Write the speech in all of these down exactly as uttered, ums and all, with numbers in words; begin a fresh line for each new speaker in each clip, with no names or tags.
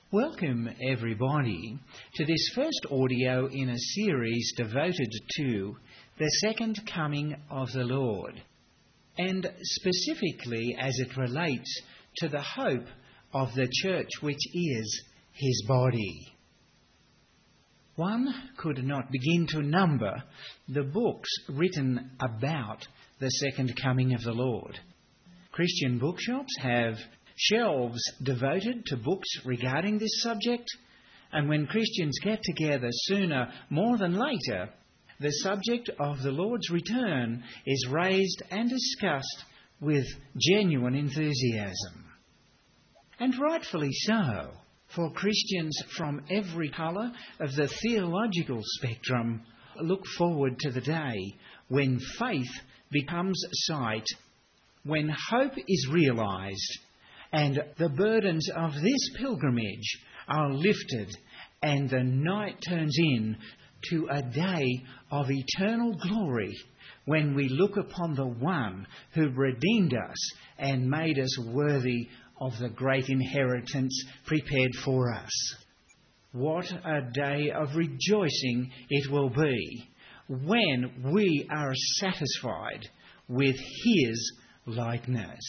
Welcome everybody to this first audio in a series devoted to the second coming of the Lord, and specifically as it relates to the hope of the church, which is his body. One could not begin to number the books written about the second coming of the Lord. Christian bookshops have shelves devoted to books regarding this subject, and when Christians get together sooner more than later, the subject of the Lord's return is raised and discussed with genuine enthusiasm. And rightfully so, for Christians from every colour of the theological spectrum look forward to the day when faith becomes sight, when hope is realised, and the burdens of this pilgrimage are lifted, and the night turns in to a day of eternal glory when we look upon the one who redeemed us and made us worthy of the great inheritance prepared for us. What a day of rejoicing it will be when we are satisfied with his likeness.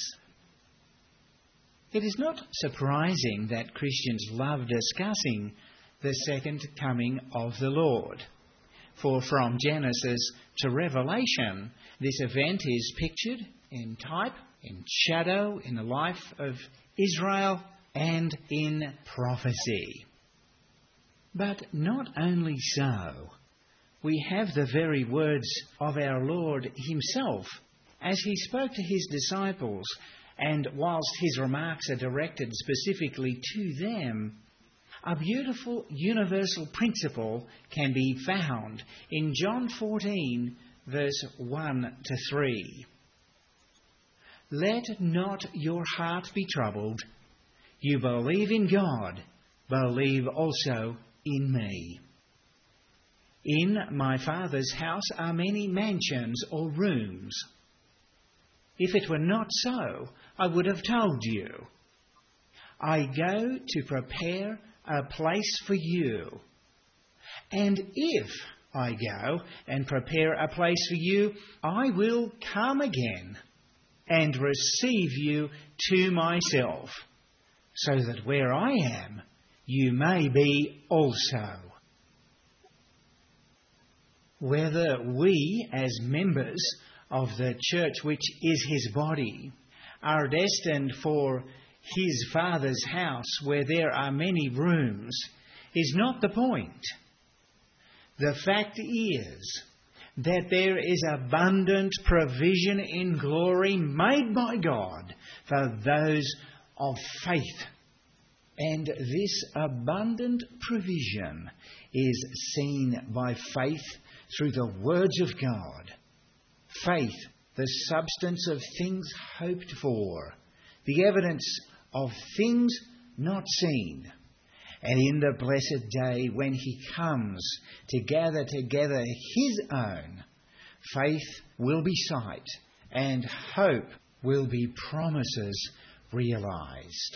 It is not surprising that Christians love discussing the second coming of the Lord. For from Genesis to Revelation, this event is pictured in type, in shadow, in the life of Israel, and in prophecy. But not only so, we have the very words of our Lord himself as he spoke to his disciples. And whilst his remarks are directed specifically to them, a beautiful universal principle can be found in John fourteen, verse one to three. Let not your heart be troubled. You believe in God, believe also in me. In my Father's house are many mansions or rooms. If it were not so, I would have told you. I go to prepare a place for you. And if I go and prepare a place for you, I will come again and receive you to myself, so that where I am, you may be also. Whether we, as members of the church, which is his body, are destined for his Father's house where there are many rooms, is not the point. The fact is that there is abundant provision in glory made by God for those of faith. And this abundant provision is seen by faith through the words of God. Faith, the substance of things hoped for, the evidence of things not seen. And in the blessed day when he comes to gather together his own, faith will be sight and hope will be promises realized.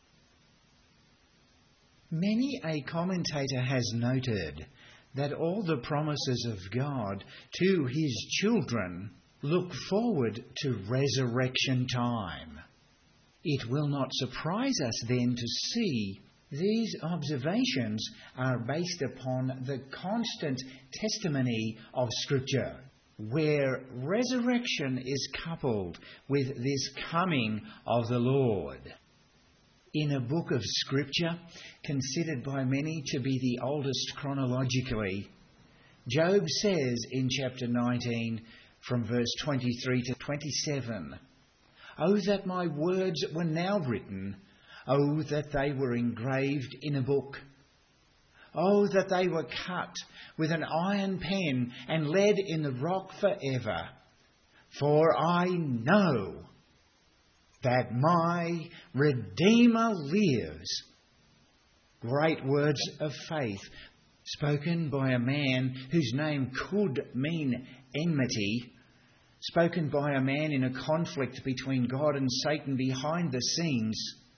Many a commentator has noted that all the promises of God to his children look forward to resurrection time. It will not surprise us then to see these observations are based upon the constant testimony of Scripture, where resurrection is coupled with this coming of the Lord. In a book of Scripture, considered by many to be the oldest chronologically, Job says in chapter nineteen, from verse twenty-three to twenty-seven, "Oh, that my words were now written, oh, that they were engraved in a book. Oh, that they were cut with an iron pen and lead in the rock forever. For I know that my Redeemer lives." Great words of faith, spoken by a man whose name could mean enmity, spoken by a man in a conflict between God and Satan behind the scenes,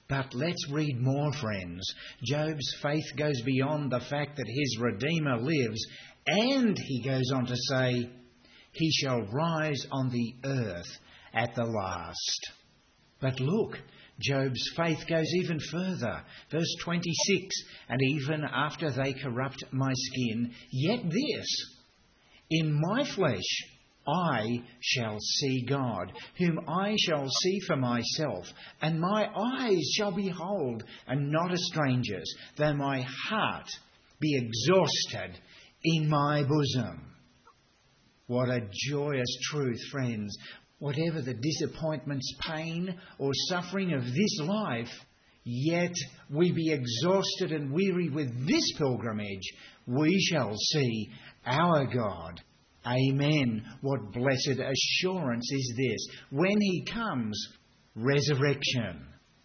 But let's read more, friends. Job's faith goes beyond the fact that his Redeemer lives, and he goes on to say, he shall rise on the earth at the last. But look, Job's faith goes even further. Verse twenty-six, and even after they corrupt my skin, yet this, in my flesh I shall see God, whom I shall see for myself, and my eyes shall behold, and not a stranger's, though my heart be exhausted in my bosom. What a joyous truth, friends. Whatever the disappointments, pain or suffering of this life, yet we be exhausted and weary with this pilgrimage, we shall see our God. Amen. What blessed assurance is this? When he comes, resurrection.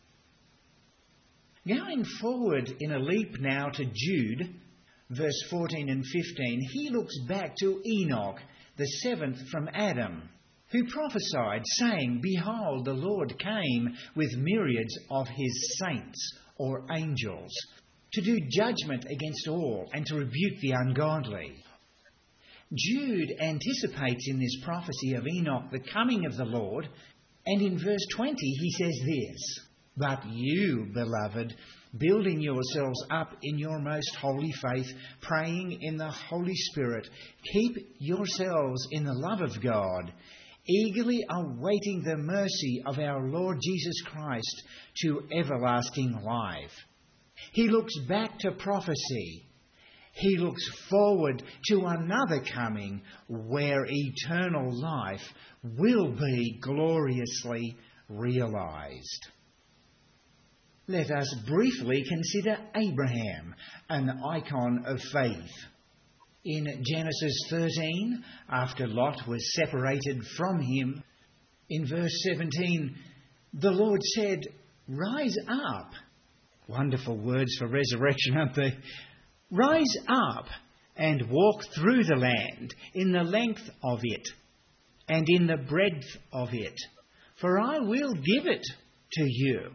Going forward in a leap now to Jude, verse fourteen and fifteen, he looks back to Enoch, the seventh from Adam, who prophesied, saying, behold, the Lord came with myriads of his saints, or angels, to do judgment against all, and to rebuke the ungodly. Jude anticipates in this prophecy of Enoch the coming of the Lord, and in verse twenty he says this, but you, beloved, building yourselves up in your most holy faith, praying in the Holy Spirit, keep yourselves in the love of God, eagerly awaiting the mercy of our Lord Jesus Christ to everlasting life. He looks back to prophecy. He looks forward to another coming where eternal life will be gloriously realized. Let us briefly consider Abraham, an icon of faith. In Genesis thirteen, after Lot was separated from him, in verse seventeen, the Lord said, rise up. Wonderful words for resurrection, aren't they? Rise up and walk through the land in the length of it and in the breadth of it, for I will give it to you.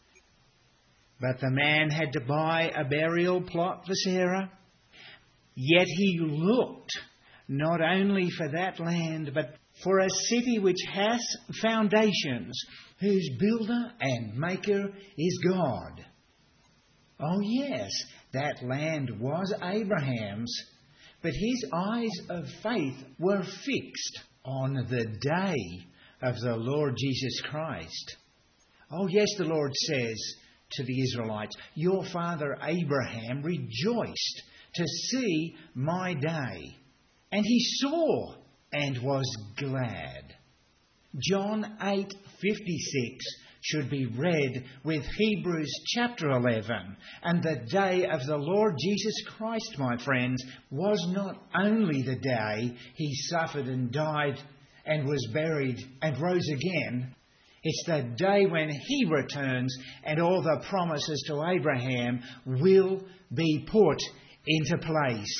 But the man had to buy a burial plot for Sarah. Yet he looked not only for that land, but for a city which has foundations, whose builder and maker is God. Oh yes, that land was Abraham's, but his eyes of faith were fixed on the day of the Lord Jesus Christ. Oh yes, the Lord says to the Israelites, your father Abraham rejoiced to see my day, and he saw and was glad. John eight fifty-six should be read with Hebrews chapter eleven. And the day of the Lord Jesus Christ, my friends, was not only the day he suffered and died and was buried and rose again. It's the day when he returns and all the promises to Abraham will be put into place.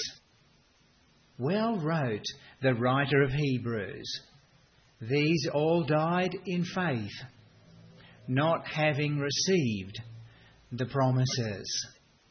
Well wrote the writer of Hebrews, these all died in faith, not having received the promises.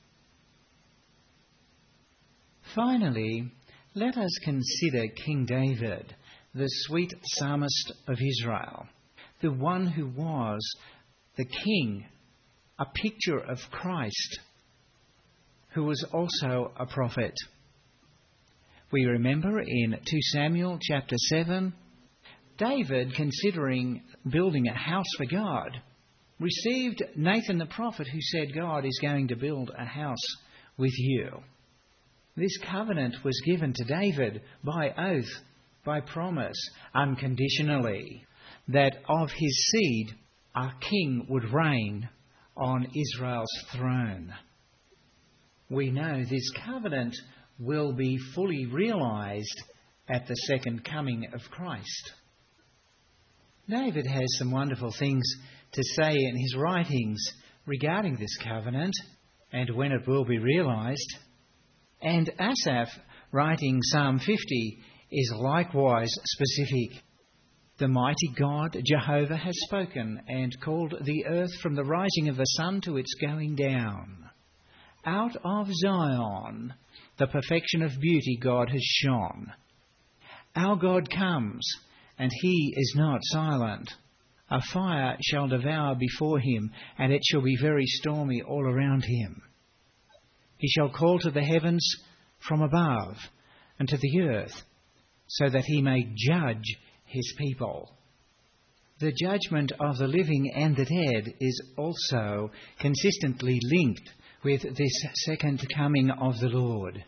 Finally, let us consider King David, the sweet psalmist of Israel, the one who was the king, a picture of Christ, who was also a prophet. We remember in Second Samuel chapter seven, David, considering building a house for God, received Nathan the prophet who said, God is going to build a house with you. This covenant was given to David by oath, by promise, unconditionally, that of his seed a king would reign on Israel's throne. We know this covenant will be fully realized at the second coming of Christ. David has some wonderful things to say in his writings regarding this covenant and when it will be realized. And Asaph, writing Psalm fifty, is likewise specific. The mighty God, Jehovah, has spoken and called the earth from the rising of the sun to its going down. Out of Zion, the perfection of beauty God has shone. Our God comes, and he is not silent. A fire shall devour before him, and it shall be very stormy all around him. He shall call to the heavens from above, and to the earth, so that he may judge his people. The judgment of the living and the dead is also consistently linked with this second coming of the Lord.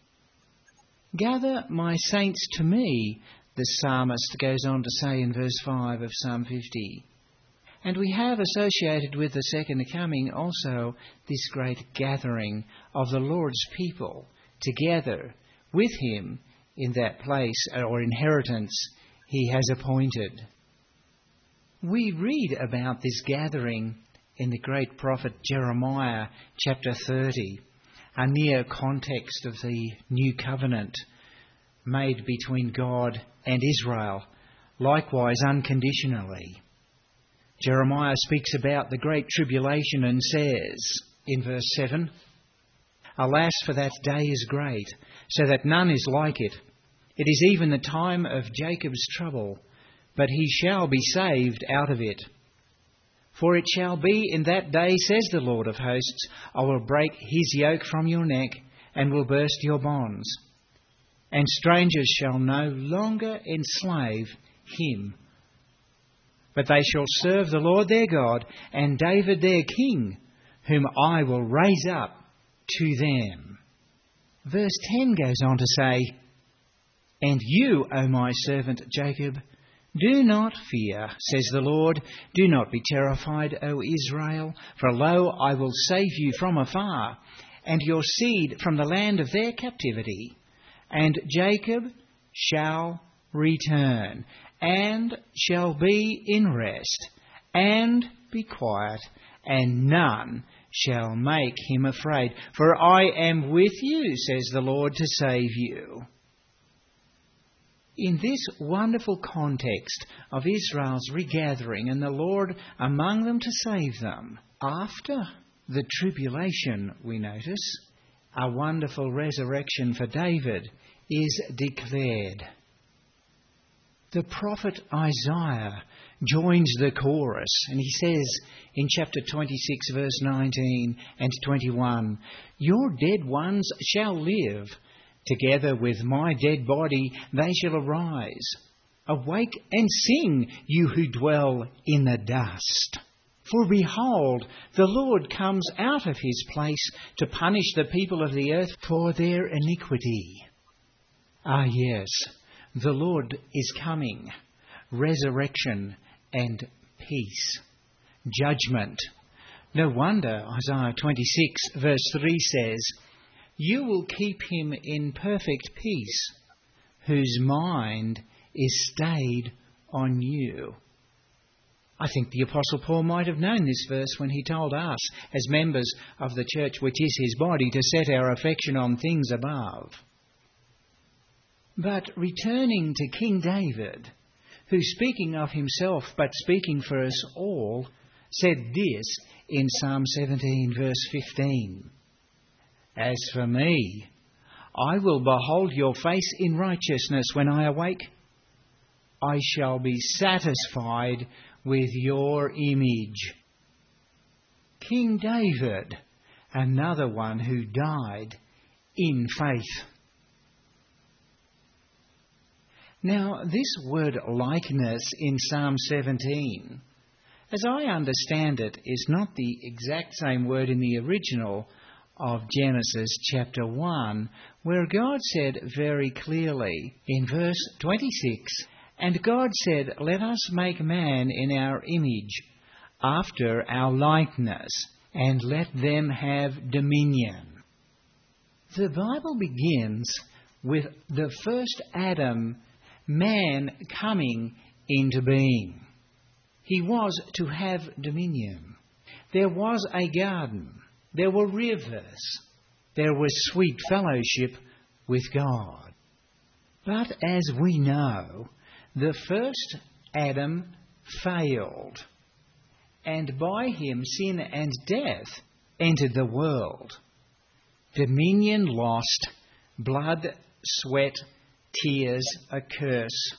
Gather my saints to me, the psalmist goes on to say in verse five of Psalm fifty. And we have associated with the second coming also this great gathering of the Lord's people together with him in that place or inheritance he has appointed. We read about this gathering in the great prophet Jeremiah chapter thirty, a near context of the new covenant made between God and Israel, likewise unconditionally. Jeremiah speaks about the great tribulation and says in verse seven, Alas, for that day is great, so that none is like it. It is even the time of Jacob's trouble, but he shall be saved out of it. For it shall be in that day, says the Lord of hosts, I will break his yoke from your neck and will burst your bonds. And strangers shall no longer enslave him. But they shall serve the Lord their God and David their king, whom I will raise up to them. Verse ten goes on to say, And you, O my servant Jacob, do not fear, says the Lord. Do not be terrified, O Israel, for lo, I will save you from afar, and your seed from the land of their captivity. And Jacob shall return, and shall be in rest, and be quiet, and none shall make him afraid. For I am with you, says the Lord, to save you. In this wonderful context of Israel's regathering and the Lord among them to save them, after the tribulation, we notice, a wonderful resurrection for David is declared. The prophet Isaiah joins the chorus, and he says in chapter twenty-six, verse nineteen and twenty-one, Your dead ones shall live. Together with my dead body they shall arise. Awake and sing, you who dwell in the dust. For behold, the Lord comes out of his place to punish the people of the earth for their iniquity. Ah yes, the Lord is coming. Resurrection and peace. Judgment. No wonder Isaiah twenty-six verse three says, You will keep him in perfect peace, whose mind is stayed on you. I think the Apostle Paul might have known this verse when he told us, as members of the church which is his body, to set our affection on things above. But returning to King David, who, speaking of himself but speaking for us all, said this in Psalm seventeen verse fifteen. As for me, I will behold your face in righteousness when I awake. I shall be satisfied with your image. King David, another one who died in faith. Now, this word likeness in Psalm seventeen, as I understand it, is not the exact same word in the original of Genesis chapter one, where God said very clearly in verse twenty-six, And God said, Let us make man in our image, after our likeness, and let them have dominion. The Bible begins with the first Adam, man, coming into being. He was to have dominion. There was a garden. There were rivers. There was sweet fellowship with God. But as we know, the first Adam failed, and by him sin and death entered the world. Dominion lost, blood, sweat, tears, a curse.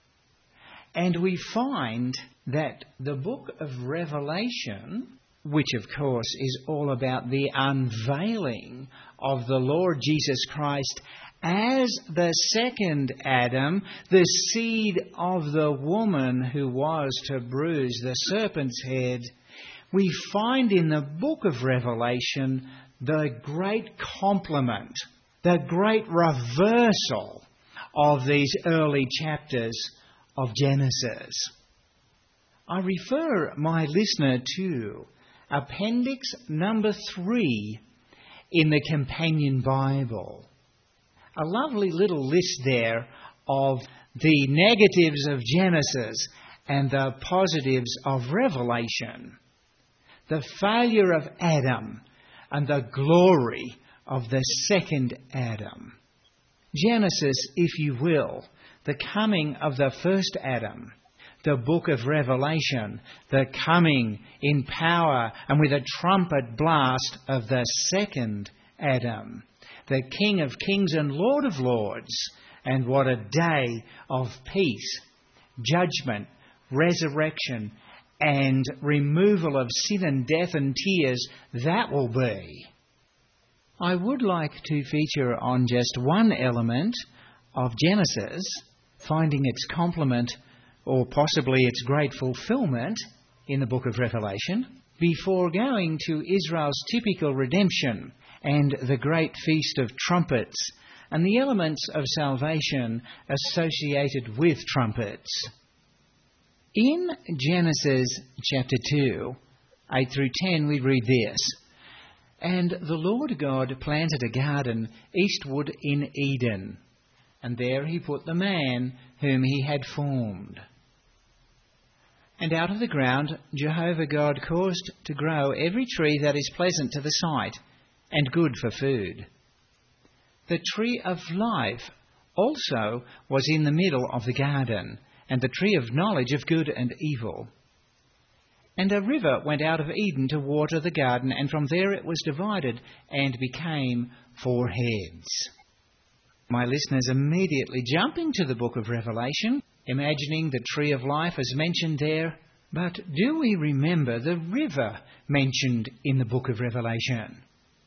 And we find that the book of Revelation, which of course is all about the unveiling of the Lord Jesus Christ as the second Adam, the seed of the woman who was to bruise the serpent's head, we find in the book of Revelation the great complement, the great reversal of these early chapters of Genesis. I refer my listener to Appendix number three in the Companion Bible. A lovely little list there of the negatives of Genesis and the positives of Revelation. The failure of Adam and the glory of the second Adam. Genesis, if you will, the coming of the first Adam. The book of Revelation, the coming in power and with a trumpet blast of the second Adam, the King of Kings and Lord of Lords. And what a day of peace, judgment, resurrection, and removal of sin and death and tears that will be. I would like to feature on just one element of Genesis, finding its complement or possibly its great fulfillment in the book of Revelation, before going to Israel's typical redemption and the great Feast of Trumpets and the elements of salvation associated with trumpets. In Genesis chapter two, eight through ten, we read this: "And the Lord God planted a garden eastward in Eden, and there he put the man whom he had formed. And out of the ground Jehovah God caused to grow every tree that is pleasant to the sight and good for food. The tree of life also was in the middle of the garden, and the tree of knowledge of good and evil. And a river went out of Eden to water the garden, and from there it was divided and became four heads." My listeners immediately jump into the book of Revelation, imagining the tree of life as mentioned there. But do we remember the river mentioned in the book of Revelation?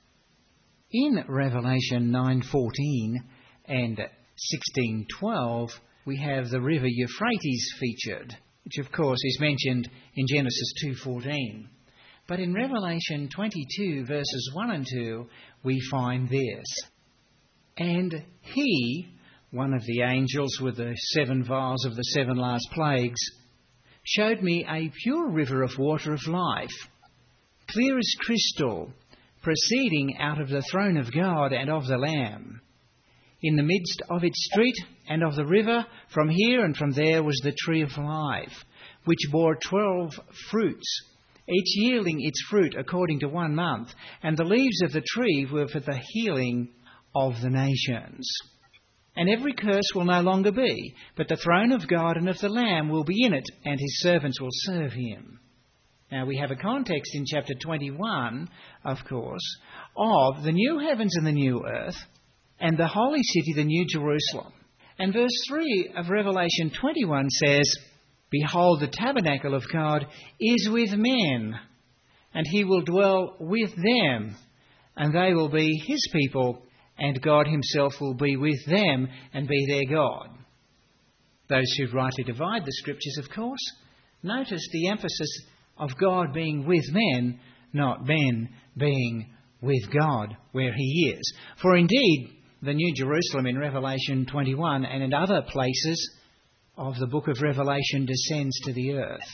In Revelation nine fourteen and sixteen twelve, we have the river Euphrates featured, which of course is mentioned in Genesis two fourteen. But in Revelation twenty-two verses one and two, we find this: "And he," one of the angels with the seven vials of the seven last plagues, "showed me a pure river of water of life, clear as crystal, proceeding out of the throne of God and of the Lamb. In the midst of its street and of the river, from here and from there was the tree of life, which bore twelve fruits, each yielding its fruit according to one month. And the leaves of the tree were for the healing of the nations. And every curse will no longer be, but the throne of God and of the Lamb will be in it, and his servants will serve him." Now we have a context in chapter twenty-one, of course, of the new heavens and the new earth, and the holy city, the new Jerusalem. And verse three of Revelation twenty-one says, "Behold, the tabernacle of God is with men, and he will dwell with them, and they will be his people, and God himself will be with them and be their God." Those who rightly divide the Scriptures, of course, notice the emphasis of God being with men, not men being with God where he is. For indeed, the New Jerusalem in Revelation twenty-one and in other places of the book of Revelation descends to the earth.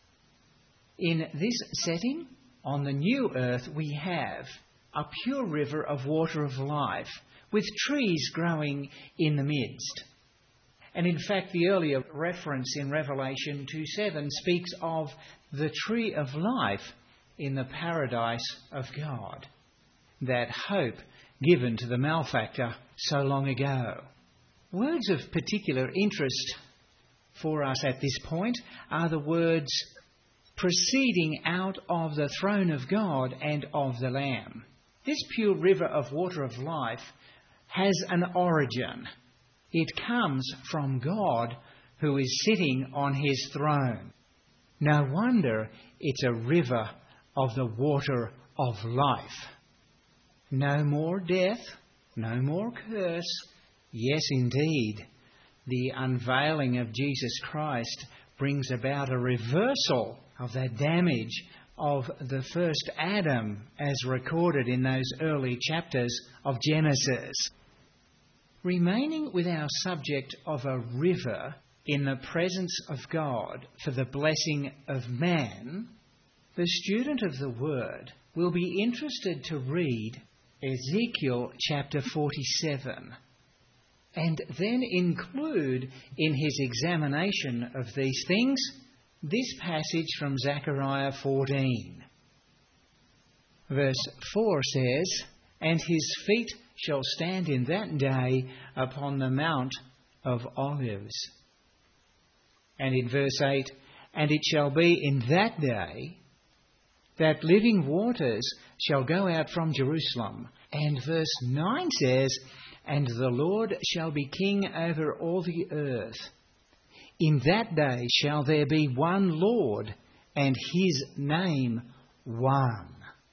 In this setting, on the new earth, we have a pure river of water of life, with trees growing in the midst. And in fact, the earlier reference in Revelation two seven speaks of the tree of life in the paradise of God, that hope given to the malefactor so long ago. Words of particular interest for us at this point are the words proceeding out of the throne of God and of the Lamb. This pure river of water of life has an origin. It comes from God, who is sitting on his throne. No wonder it's a river of the water of life. No more death, no more curse. Yes, indeed, the unveiling of Jesus Christ brings about a reversal of that damage of the first Adam as recorded in those early chapters of Genesis. Remaining with our subject of a river in the presence of God for the blessing of man, the student of the Word will be interested to read Ezekiel chapter forty-seven, and then include in his examination of these things this passage from Zechariah fourteen. Verse four says, "And his feet shall stand in that day upon the Mount of Olives." And in verse eight, "And it shall be in that day that living waters shall go out from Jerusalem." And verse nine says, "And the Lord shall be king over all the earth. In that day shall there be one Lord, and his name one."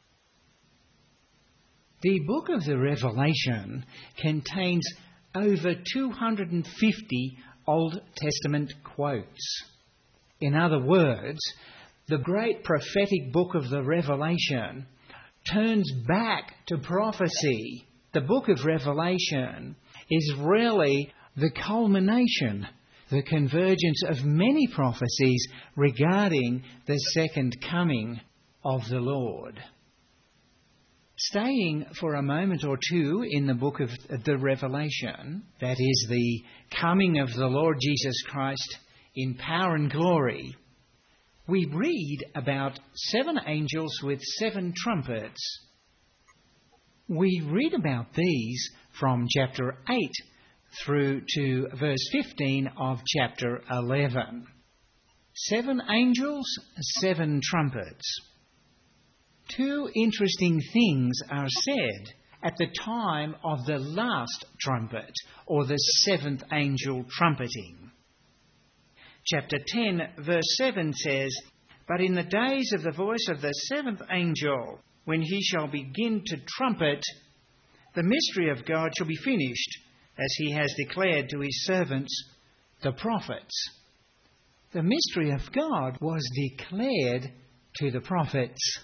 The book of the Revelation contains over two hundred fifty Old Testament quotes. In other words, the great prophetic book of the Revelation turns back to prophecy. The book of Revelation is really the culmination, the convergence of many prophecies regarding the second coming of the Lord. Staying for a moment or two in the book of the Revelation, that is the coming of the Lord Jesus Christ in power and glory, we read about seven angels with seven trumpets. We read about these from chapter eight through to verse fifteen of chapter eleven. Seven angels, seven trumpets. Two interesting things are said at the time of the last trumpet, or the seventh angel trumpeting. Chapter ten, verse seven says, "But in the days of the voice of the seventh angel, when he shall begin to trumpet, the mystery of God shall be finished, as he has declared to his servants, the prophets." The mystery of God was declared to the prophets.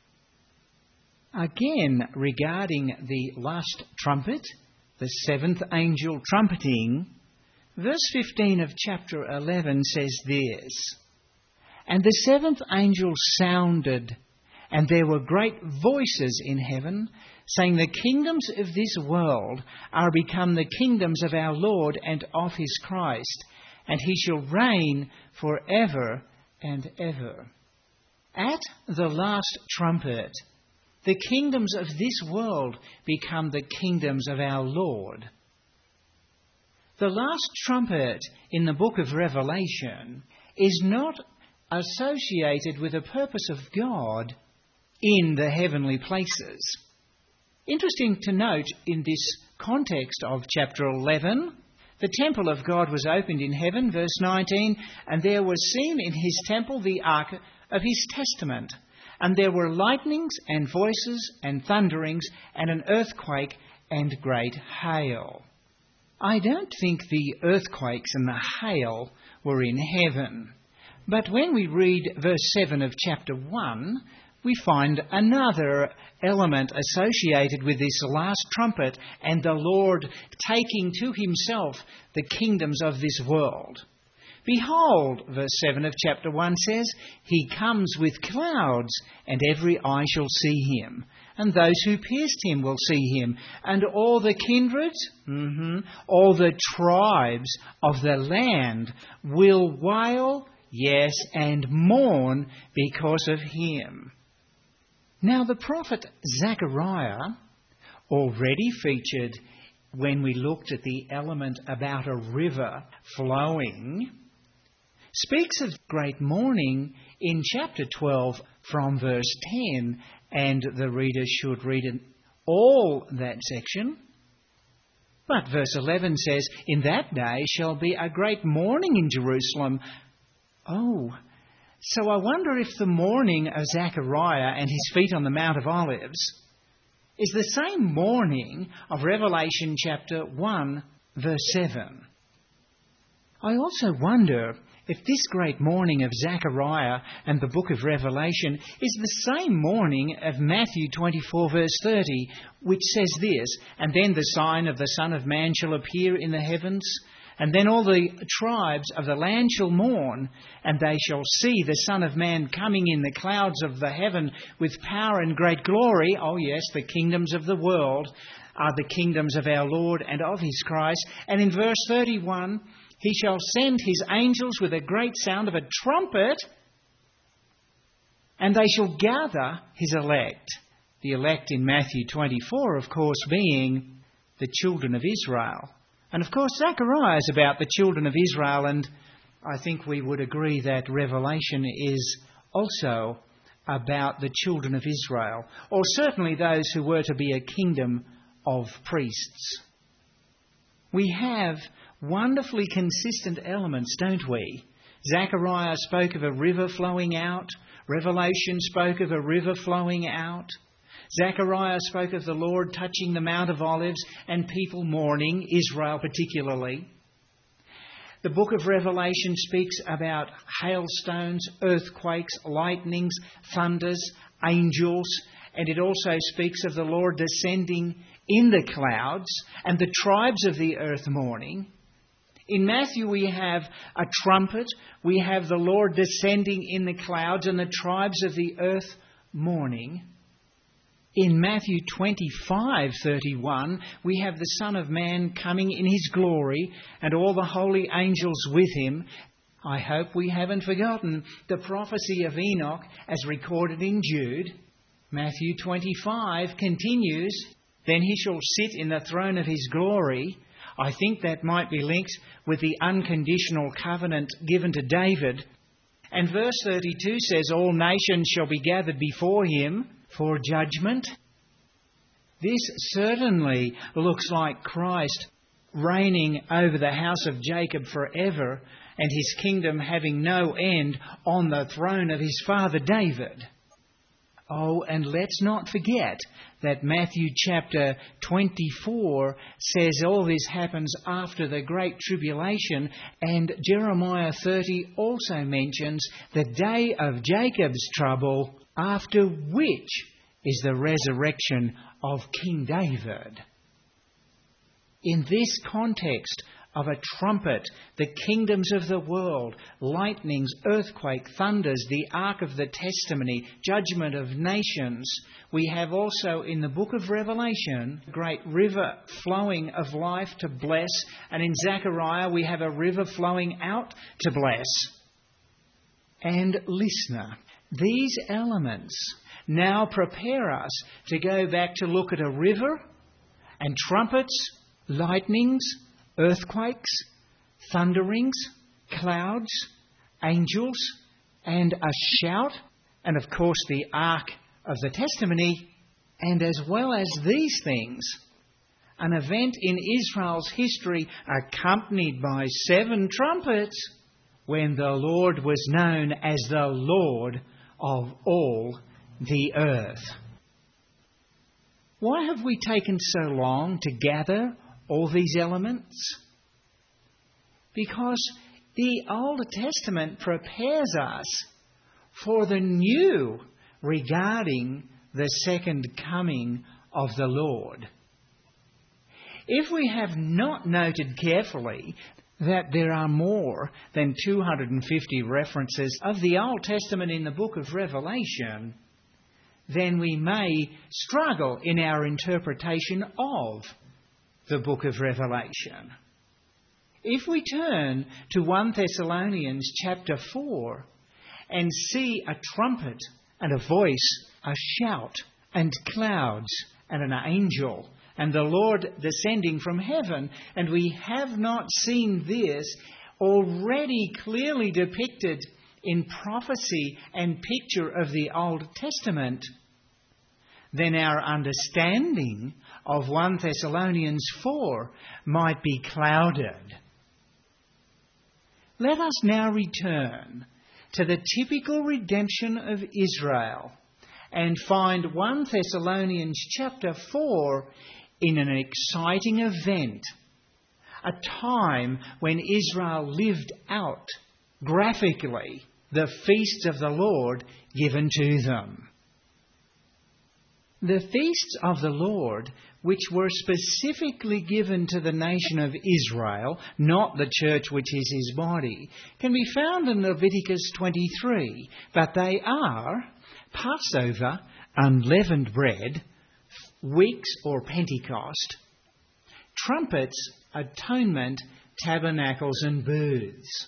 Again, regarding the last trumpet, the seventh angel trumpeting, verse fifteen of chapter eleven says this, "And the seventh angel sounded, and there were great voices in heaven, saying, The kingdoms of this world are become the kingdoms of our Lord and of his Christ, and he shall reign for ever and ever." At the last trumpet, the kingdoms of this world become the kingdoms of our Lord. The last trumpet in the book of Revelation is not associated with the purpose of God in the heavenly places. Interesting to note in this context of chapter eleven, the temple of God was opened in heaven, verse nineteen, "And there was seen in his temple the ark of his testament. And there were lightnings and voices and thunderings and an earthquake and great hail." I don't think the earthquakes and the hail were in heaven. But when we read verse seven of chapter one, we find another element associated with this last trumpet and the Lord taking to himself the kingdoms of this world. "Behold," verse seven of chapter one says, "he comes with clouds, and every eye shall see him. And those who pierced him will see him. And all the kindreds, mm-hmm, all the tribes of the land will wail, yes, and mourn because of him." Now the prophet Zechariah, already featured when we looked at the element about a river flowing, speaks of great mourning in chapter twelve from verse ten, and the reader should read it, all that section. But verse eleven says, "In that day shall be a great mourning in Jerusalem." Oh, so I wonder if the mourning of Zechariah and his feet on the Mount of Olives is the same mourning of Revelation chapter one, verse seven. I also wonder if this great mourning of Zechariah and the book of Revelation is the same mourning of Matthew twenty-four, verse thirty, which says this, "And then the sign of the Son of Man shall appear in the heavens, and then all the tribes of the land shall mourn, and they shall see the Son of Man coming in the clouds of the heaven with power and great glory." Oh yes, the kingdoms of the world are the kingdoms of our Lord and of his Christ. And in verse thirty-one, "He shall send his angels with a great sound of a trumpet, and they shall gather his elect." The elect in Matthew twenty-four, of course, being the children of Israel. And of course, Zechariah is about the children of Israel, and I think we would agree that Revelation is also about the children of Israel, or certainly those who were to be a kingdom of priests. We have wonderfully consistent elements, don't we? Zechariah spoke of a river flowing out. Revelation spoke of a river flowing out. Zechariah spoke of the Lord touching the Mount of Olives and people mourning, Israel particularly. The book of Revelation speaks about hailstones, earthquakes, lightnings, thunders, angels, and it also speaks of the Lord descending in the clouds and the tribes of the earth mourning. In Matthew we have a trumpet, we have the Lord descending in the clouds and the tribes of the earth mourning. In Matthew twenty-five thirty-one, we have the Son of Man coming in his glory and all the holy angels with him. I hope we haven't forgotten the prophecy of Enoch as recorded in Jude. Matthew twenty-five continues, "Then he shall sit in the throne of his glory." I think that might be linked with the unconditional covenant given to David. And verse thirty-two says, "All nations shall be gathered before him for judgment." This certainly looks like Christ reigning over the house of Jacob forever and his kingdom having no end on the throne of his father David. Oh, and let's not forget that Matthew chapter twenty-four says all this happens after the Great Tribulation, and Jeremiah thirty also mentions the day of Jacob's trouble, after which is the resurrection of King David. In this context of a trumpet, the kingdoms of the world, lightnings, earthquake, thunders, the ark of the testimony, judgment of nations, we have also in the book of Revelation a great river flowing of life to bless, and in Zechariah we have a river flowing out to bless. And listener, these elements now prepare us to go back to look at a river and trumpets, lightnings, earthquakes, thunderings, clouds, angels, and a shout, and of course the ark of the testimony, and as well as these things, an event in Israel's history accompanied by seven trumpets when the Lord was known as the Lord of all the earth. Why have we taken so long to gather all these elements? Because the Old Testament prepares us for the new regarding the second coming of the Lord. If we have not noted carefully that there are more than two hundred fifty references of the Old Testament in the book of Revelation, then we may struggle in our interpretation of the book of Revelation. If we turn to First Thessalonians chapter four and see a trumpet and a voice, a shout, and clouds, and an angel, and the Lord descending from heaven, and we have not seen this, already clearly depicted in prophecy and picture of the Old Testament, then our understanding of First Thessalonians four might be clouded. Let us now return to the typical redemption of Israel and find First Thessalonians chapter four in an exciting event, a time when Israel lived out graphically the feasts of the Lord given to them. The feasts of the Lord, which were specifically given to the nation of Israel, not the church which is his body, can be found in Leviticus twenty-three, but they are Passover, unleavened bread, weeks or Pentecost, trumpets, atonement, tabernacles and booths.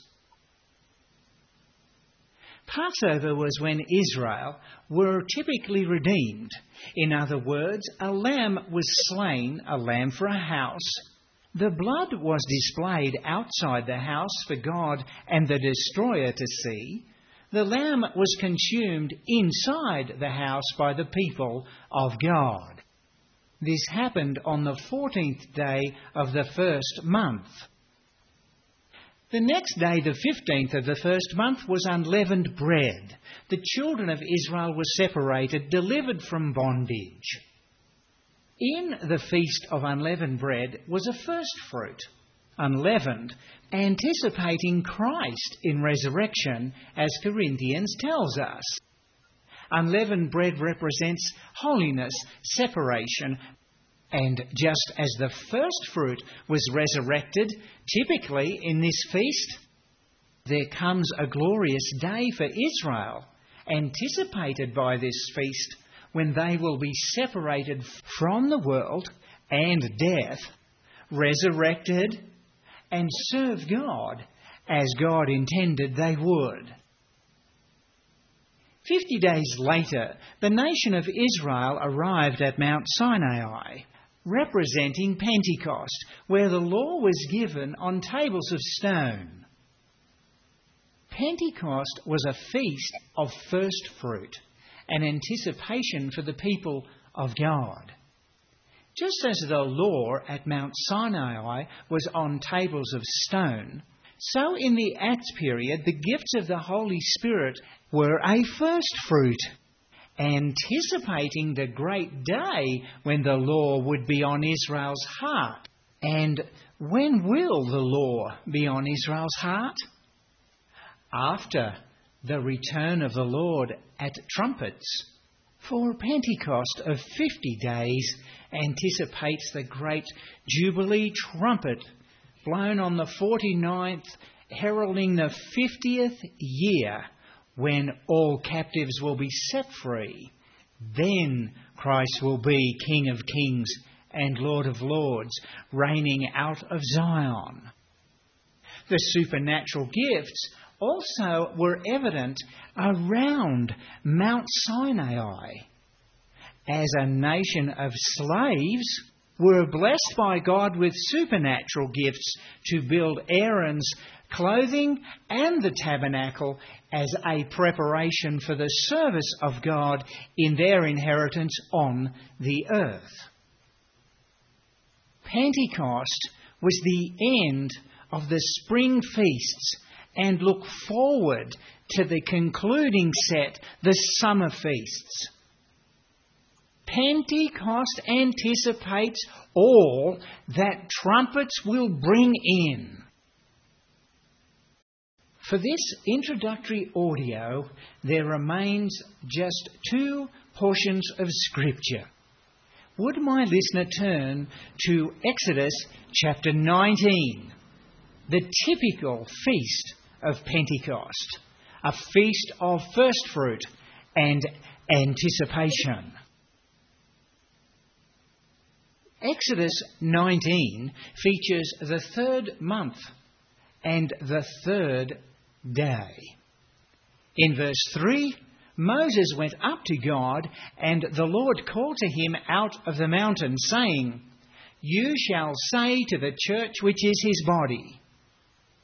Passover was when Israel were typically redeemed. In other words, a lamb was slain, a lamb for a house. The blood was displayed outside the house for God and the destroyer to see. The lamb was consumed inside the house by the people of God. This happened on the fourteenth day of the first month. The next day, the fifteenth of the first month, was unleavened bread. The children of Israel were separated, delivered from bondage. In the feast of unleavened bread was a first fruit, unleavened, anticipating Christ in resurrection, as Corinthians tells us. Unleavened bread represents holiness, separation, and just as the first fruit was resurrected, typically in this feast, there comes a glorious day for Israel, anticipated by this feast, when they will be separated from the world and death, resurrected, and serve God as God intended they would. Fifty days later, the nation of Israel arrived at Mount Sinai, representing Pentecost, where the law was given on tables of stone. Pentecost was a feast of first fruit, an anticipation for the people of God. Just as the law at Mount Sinai was on tables of stone, so in the Acts period the gifts of the Holy Spirit were a first fruit, anticipating the great day when the law would be on Israel's heart. And when will the law be on Israel's heart? After the return of the Lord at trumpets. For Pentecost of fifty days anticipates the great Jubilee trumpet blown on the forty-ninth, heralding the fiftieth year, when all captives will be set free. Then Christ will be King of kings and Lord of lords, reigning out of Zion. The supernatural gifts also were evident around Mount Sinai. As a nation of slaves, were blessed by God with supernatural gifts to build Aaron's clothing and the tabernacle as a preparation for the service of God in their inheritance on the earth. Pentecost was the end of the spring feasts and look forward to the concluding set, the summer feasts. Pentecost anticipates all that trumpets will bring in. For this introductory audio, there remains just two portions of Scripture. Would my listener turn to Exodus chapter nineteen, the typical feast of Pentecost, a feast of first fruit and anticipation. Exodus nineteen features the third month and the third day. In verse three, Moses went up to God, and the Lord called to him out of the mountain, saying, "You shall say to the church which is his body,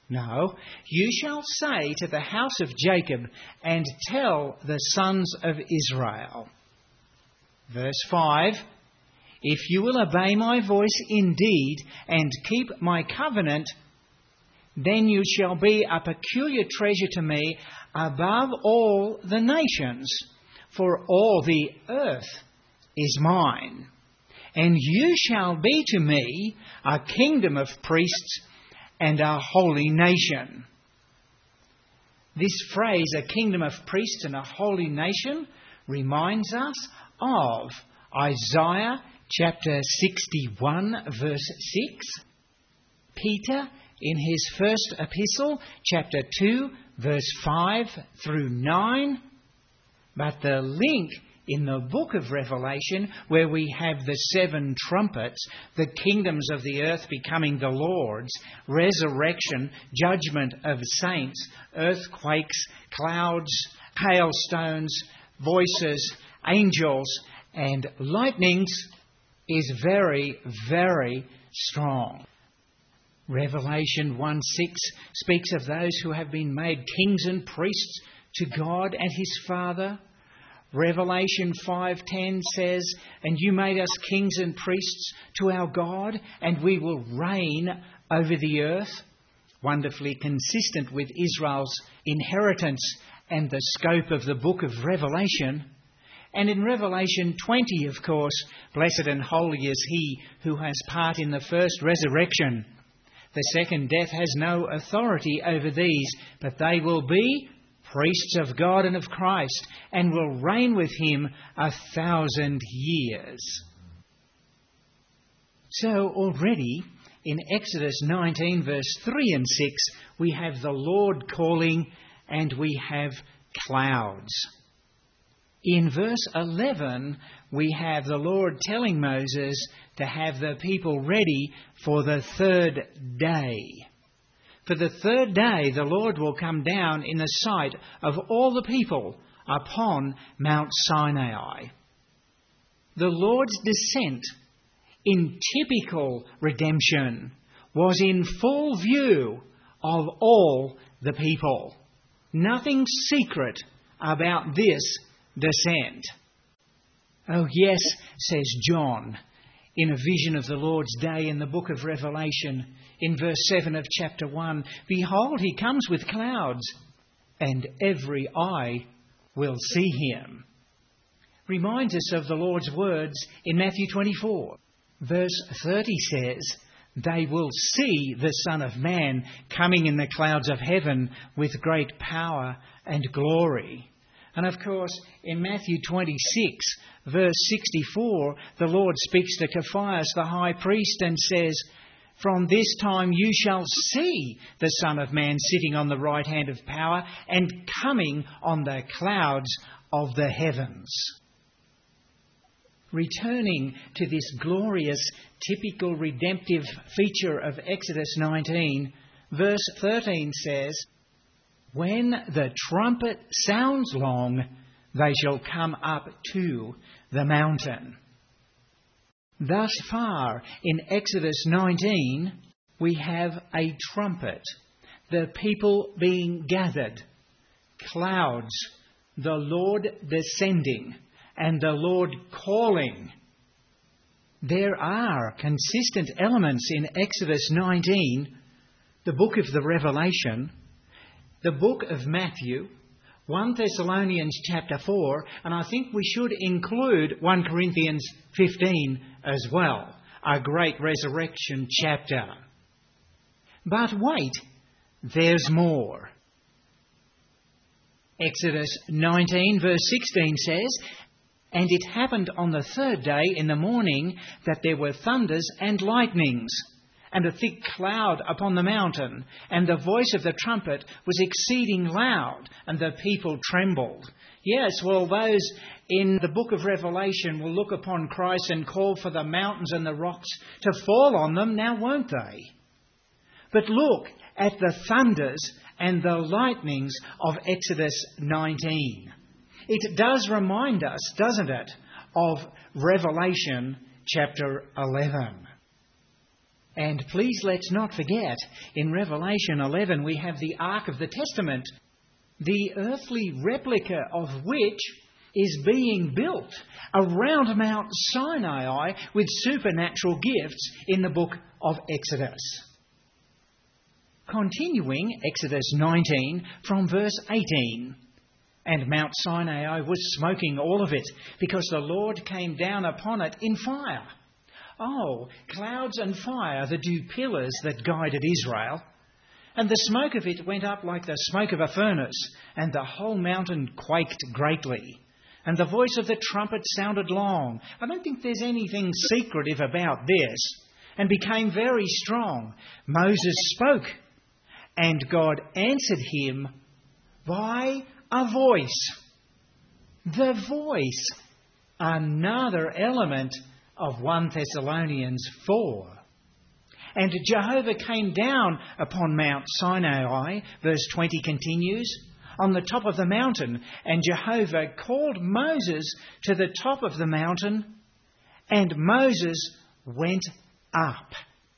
No, you shall say to the house of Jacob and tell the sons of Israel. Verse five, if you will obey my voice indeed and keep my covenant, then you shall be a peculiar treasure to me above all the nations, for all the earth is mine. And you shall be to me a kingdom of priests and a holy nation. This phrase, a kingdom of priests and a holy nation, reminds us of Isaiah chapter sixty-one, verse six. Peter, in his first epistle, chapter two, verse five through nine. But the link in the book of Revelation, where we have the seven trumpets, the kingdoms of the earth becoming the Lord's, resurrection, judgment of saints, earthquakes, clouds, hailstones, voices, angels, and lightnings, is very, very strong. Revelation one six speaks of those who have been made kings and priests to God and his Father. Revelation five ten says, and you made us kings and priests to our God, and we will reign over the earth. Wonderfully consistent with Israel's inheritance and the scope of the book of Revelation. And in Revelation twenty, of course, blessed and holy is he who has part in the first resurrection. The second death has no authority over these, but they will be priests of God and of Christ, and will reign with him a thousand years. So already in Exodus nineteen, verse three and six, we have the Lord calling and we have clouds. In verse eleven, we have the Lord telling Moses to have the people ready for the third day. For the third day the Lord will come down in the sight of all the people upon Mount Sinai. The Lord's descent in typical redemption was in full view of all the people. Nothing secret about this descent. Oh yes, says John, in a vision of the Lord's day in the book of Revelation, in verse seven of chapter one, behold, he comes with clouds, and every eye will see him. Reminds us of the Lord's words in Matthew twenty-four. Verse thirty says, they will see the Son of Man coming in the clouds of heaven with great power and glory. And of course, in Matthew twenty-six, verse sixty-four, the Lord speaks to Caiaphas, the high priest, and says, from this time you shall see the Son of Man sitting on the right hand of power and coming on the clouds of the heavens. Returning to this glorious, typical redemptive feature of Exodus nineteen, verse thirteen says, when the trumpet sounds long, they shall come up to the mountain. Thus far in Exodus nineteen, we have a trumpet, the people being gathered, clouds, the Lord descending, and the Lord calling. There are consistent elements in Exodus nineteen, the book of the Revelation, the book of Matthew, First Thessalonians chapter four, and I think we should include First Corinthians fifteen as well, a great resurrection chapter. But wait, there's more. Exodus nineteen verse sixteen says, and it happened on the third day in the morning that there were thunders and lightnings, and a thick cloud upon the mountain, and the voice of the trumpet was exceeding loud, and the people trembled. Yes, well, those in the book of Revelation will look upon Christ and call for the mountains and the rocks to fall on them, now won't they? But look at the thunders and the lightnings of Exodus nineteen. It does remind us, doesn't it, of Revelation chapter eleven. And please let's not forget, in Revelation eleven we have the Ark of the Testament, the earthly replica of which is being built around Mount Sinai with supernatural gifts in the book of Exodus. Continuing, Exodus nineteen from verse eighteen. And Mount Sinai was smoking all of it, because the Lord came down upon it in fire. Oh, clouds and fire, the two pillars that guided Israel. And the smoke of it went up like the smoke of a furnace, and the whole mountain quaked greatly. And the voice of the trumpet sounded long. I don't think there's anything secretive about this. And became very strong. Moses spoke, and God answered him by a voice. The voice, another element of First Thessalonians four. And Jehovah came down upon Mount Sinai, verse twenty continues, on the top of the mountain, and Jehovah called Moses to the top of the mountain, and Moses went up.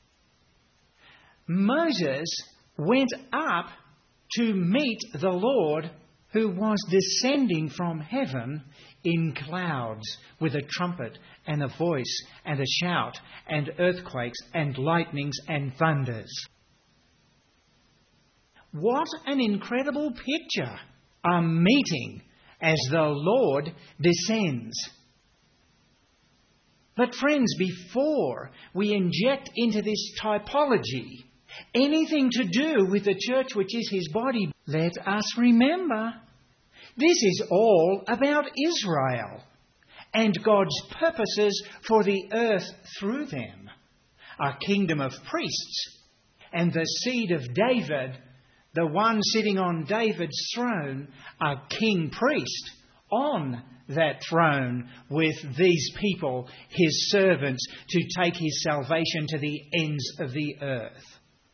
Moses went up to meet the Lord, who was descending from heaven in clouds with a trumpet and a voice and a shout and earthquakes and lightnings and thunders. What an incredible picture! A meeting as the Lord descends. But friends, before we inject into this typology anything to do with the church which is his body, let us remember this is all about Israel and God's purposes for the earth through them. A kingdom of priests and the seed of David, the one sitting on David's throne, a king priest on that throne with these people, his servants, to take his salvation to the ends of the earth.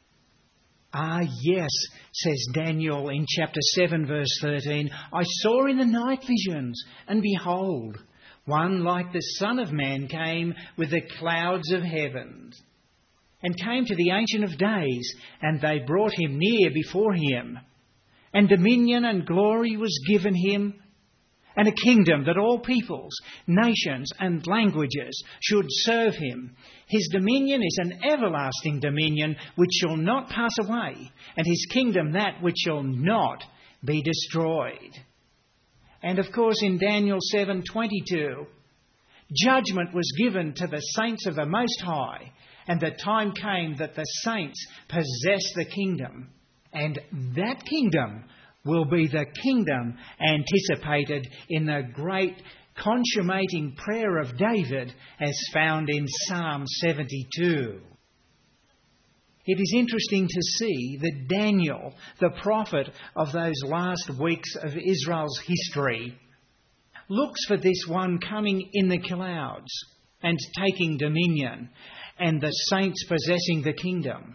Ah, yes, says Daniel in chapter seven, verse thirteen, I saw in the night visions, and behold, one like the Son of Man came with the clouds of heaven, and came to the Ancient of Days, and they brought him near before him. And dominion and glory was given him, and a kingdom that all peoples, nations and languages should serve him. His dominion is an everlasting dominion which shall not pass away, and his kingdom that which shall not be destroyed. And of course in Daniel seven twenty-two, judgment was given to the saints of the Most High, and the time came that the saints possess the kingdom. And that kingdom will be the kingdom anticipated in the great consummating prayer of David as found in Psalm seventy-two. It is interesting to see that Daniel, the prophet of those last weeks of Israel's history, looks for this one coming in the clouds and taking dominion, and the saints possessing the kingdom.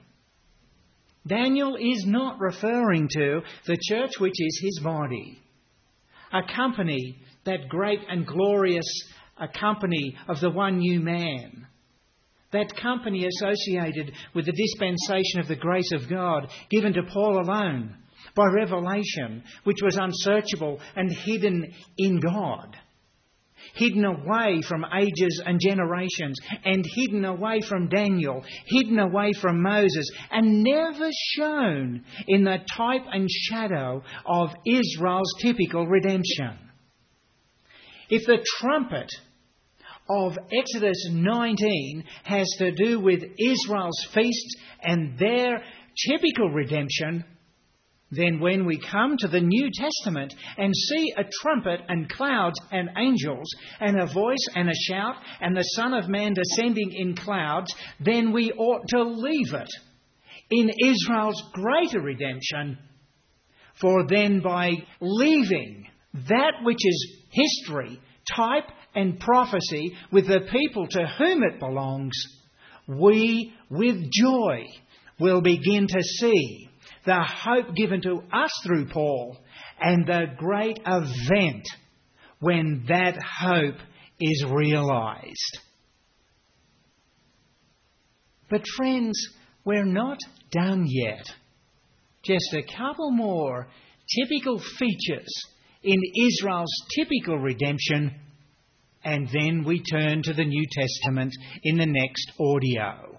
Daniel is not referring to the church which is his body, a company, that great and glorious a company of the one new man, that company associated with the dispensation of the grace of God given to Paul alone by revelation, which was unsearchable and hidden in God. Hidden away from ages and generations, and hidden away from Daniel, hidden away from Moses, and never shown in the type and shadow of Israel's typical redemption. If the trumpet of Exodus nineteen has to do with Israel's feasts and their typical redemption, then when we come to the New Testament and see a trumpet and clouds and angels and a voice and a shout and the Son of Man descending in clouds, then we ought to leave it in Israel's greater redemption. For then by leaving that which is history, type and prophecy with the people to whom it belongs, we with joy will begin to see the hope given to us through Paul, and the great event when that hope is realised. But friends, we're not done yet. Just a couple more typical features in Israel's typical redemption, and then we turn to the New Testament in the next audio.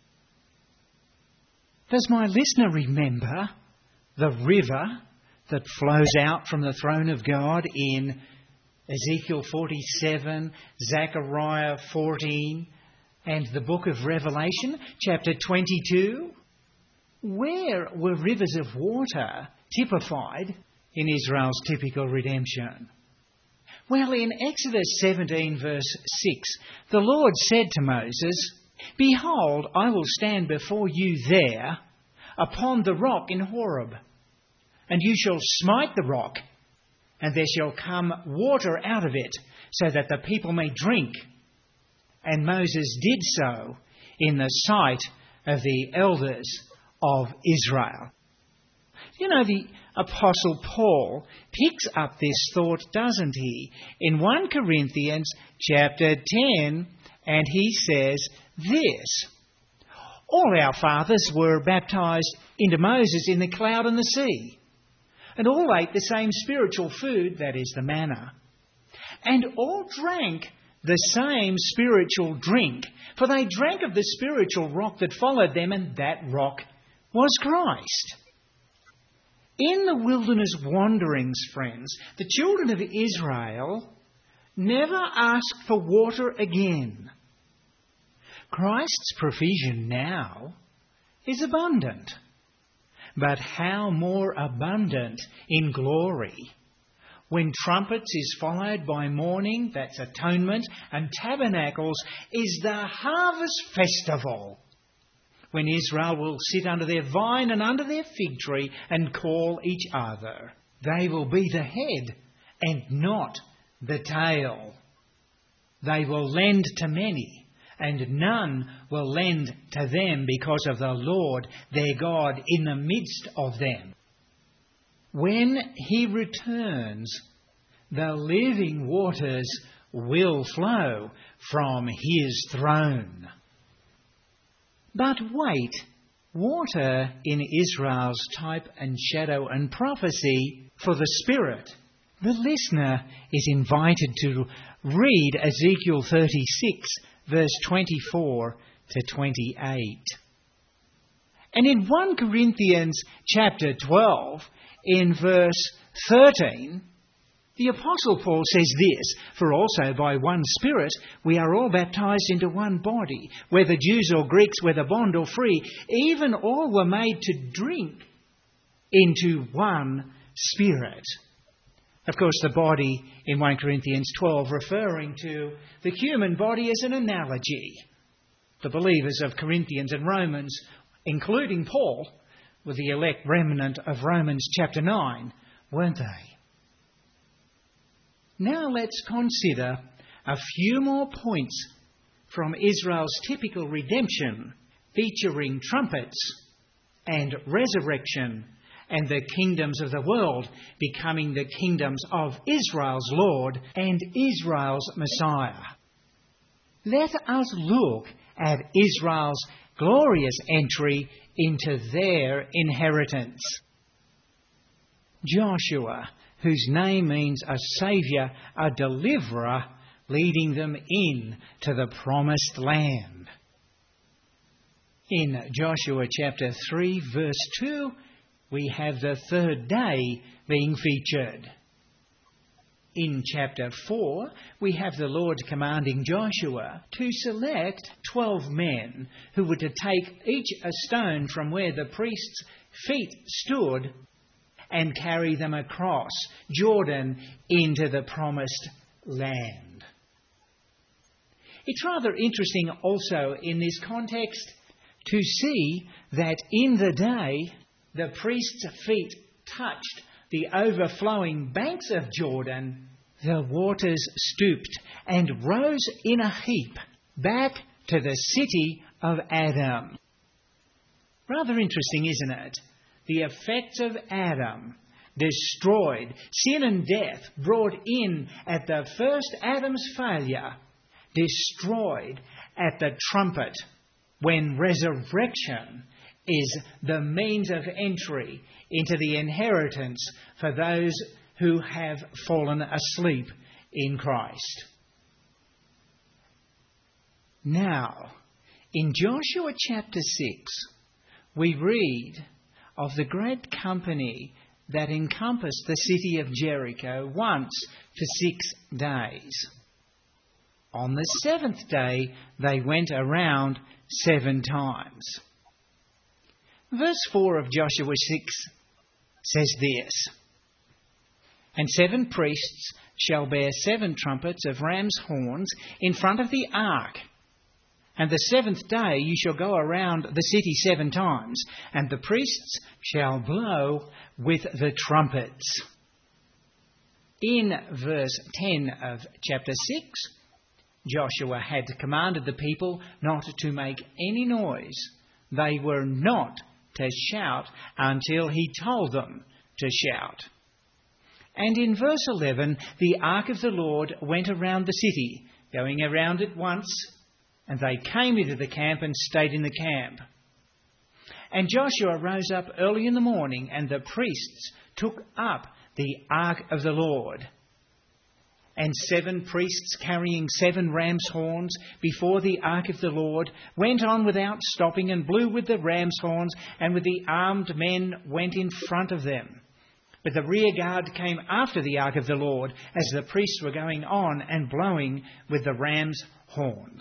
Does my listener remember the river that flows out from the throne of God in Ezekiel forty-seven, Zechariah fourteen, and the book of Revelation, chapter twenty-two? Where were rivers of water typified in Israel's typical redemption? Well, in Exodus seventeen, verse six, the Lord said to Moses, "Behold, I will stand before you there upon the rock in Horeb, and you shall smite the rock, and there shall come water out of it, so that the people may drink." And Moses did so in the sight of the elders of Israel. You know, the Apostle Paul picks up this thought, doesn't he, in First Corinthians chapter ten, and he says this: "All our fathers were baptized into Moses in the cloud and the sea, and all ate the same spiritual food, that is, the manna, and all drank the same spiritual drink, for they drank of the spiritual rock that followed them, and that rock was Christ." In the wilderness wanderings, friends, the children of Israel never asked for water again. Christ's provision now is abundant. But how more abundant in glory? When trumpets is followed by mourning, that's atonement, and tabernacles is the harvest festival, when Israel will sit under their vine and under their fig tree and call each other. They will be the head and not the tail. They will lend to many, and none will lend to them, because of the Lord their God in the midst of them. When he returns, the living waters will flow from his throne. But wait, water in Israel's type and shadow and prophecy for the Spirit. The listener is invited to read Ezekiel thirty-six, verse twenty-four to twenty-eight. And in First Corinthians chapter twelve, in verse thirteen, the Apostle Paul says this: "For also by one Spirit we are all baptized into one body, whether Jews or Greeks, whether bond or free, even all were made to drink into one Spirit." Of course, the body in First Corinthians twelve referring to the human body as an analogy. The believers of Corinthians and Romans, including Paul, were the elect remnant of Romans chapter nine, weren't they? Now let's consider a few more points from Israel's typical redemption, featuring trumpets and resurrection, and the kingdoms of the world becoming the kingdoms of Israel's Lord and Israel's Messiah. Let us look at Israel's glorious entry into their inheritance. Joshua, whose name means a saviour, a deliverer, leading them in to the promised land. In Joshua chapter three, verse two, we have the third day being featured. In chapter four, we have the Lord commanding Joshua to select twelve men who were to take each a stone from where the priest's feet stood and carry them across Jordan into the promised land. It's rather interesting also in this context to see that in the day the priest's feet touched the overflowing banks of Jordan, the waters stooped and rose in a heap back to the city of Adam. Rather interesting, isn't it? The effects of Adam destroyed, sin and death brought in at the first Adam's failure, destroyed at the trumpet when resurrection is the means of entry into the inheritance for those who have fallen asleep in Christ. Now, in Joshua chapter six, we read of the great company that encompassed the city of Jericho once for six days. On the seventh day, they went around seven times. Verse four of Joshua six says this, "And seven priests shall bear seven trumpets of ram's horns in front of the ark. And the seventh day you shall go around the city seven times, and the priests shall blow with the trumpets." In verse ten of chapter six, Joshua had commanded the people not to make any noise. They were not to shout until he told them to shout. And in verse eleven, the ark of the Lord went around the city, going around it once, and they came into the camp and stayed in the camp. And Joshua rose up early in the morning, and the priests took up the ark of the Lord. And seven priests carrying seven ram's horns before the ark of the Lord went on without stopping and blew with the ram's horns, and with the armed men went in front of them. But the rear guard came after the ark of the Lord as the priests were going on and blowing with the ram's horns.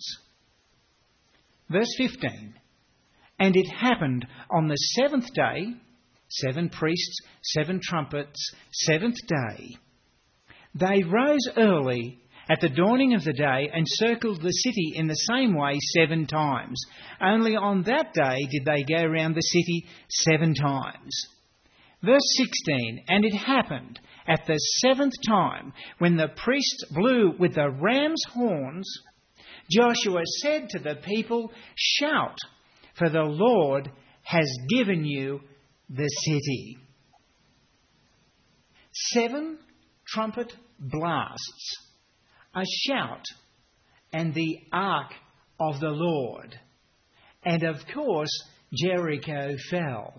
Verse fifteen, "And it happened on the seventh day," seven priests, seven trumpets, seventh day, "they rose early at the dawning of the day and circled the city in the same way seven times. Only on that day did they go round the city seven times." Verse sixteen, "And it happened at the seventh time, when the priests blew with the ram's horns, Joshua said to the people, 'Shout, for the Lord has given you the city.'" Seven trumpet blasts, a shout, and the ark of the Lord. And of course, Jericho fell.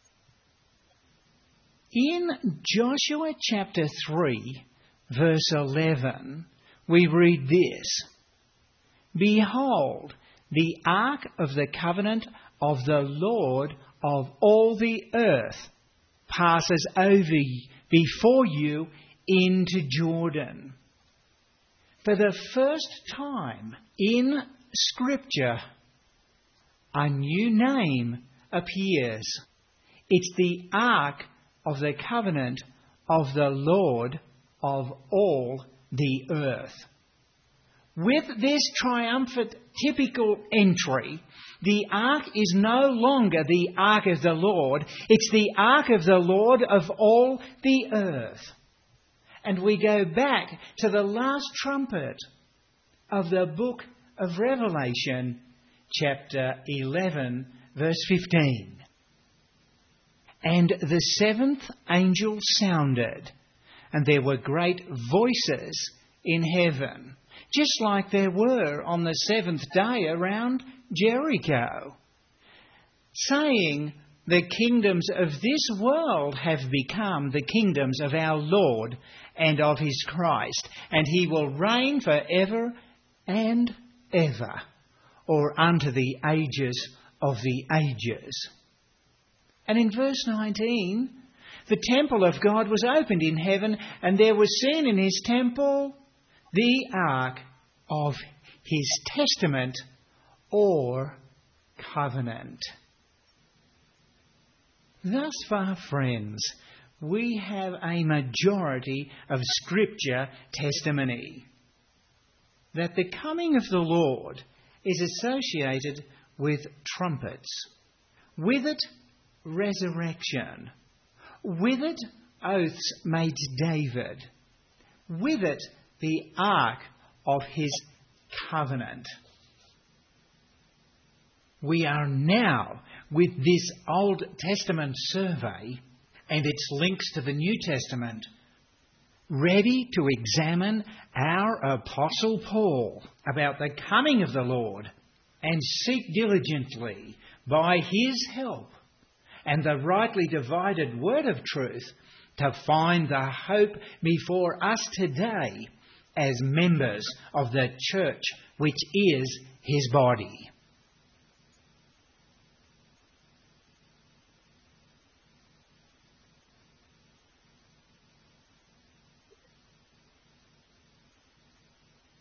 In Joshua chapter three, verse eleven, we read this, "Behold, the ark of the covenant of the Lord of all the earth passes over before you into Jordan." For the first time in Scripture, a new name appears. It's the ark of the covenant of the Lord of all the earth. With this triumphant typical entry, the ark is no longer the ark of the Lord, it's the ark of the Lord of all the earth. And we go back to the last trumpet of the book of Revelation, chapter eleven, verse fifteen. "And the seventh angel sounded, and there were great voices in heaven," just like there were on the seventh day around Jericho, "saying, 'The kingdoms of this world have become the kingdoms of our Lord and of his Christ, and he will reign for ever and ever, or unto the ages of the ages.'" And in verse nineteen, "The temple of God was opened in heaven, and there was seen in his temple the ark of his testament or covenant." Thus far, friends, we have a majority of Scripture testimony that the coming of the Lord is associated with trumpets, with it resurrection, with it oaths made to David, with it the ark of his covenant. We are now, with this Old Testament survey and its links to the New Testament, ready to examine our Apostle Paul about the coming of the Lord and seek diligently by His help and the rightly divided word of truth to find the hope before us today as members of the church which is His body.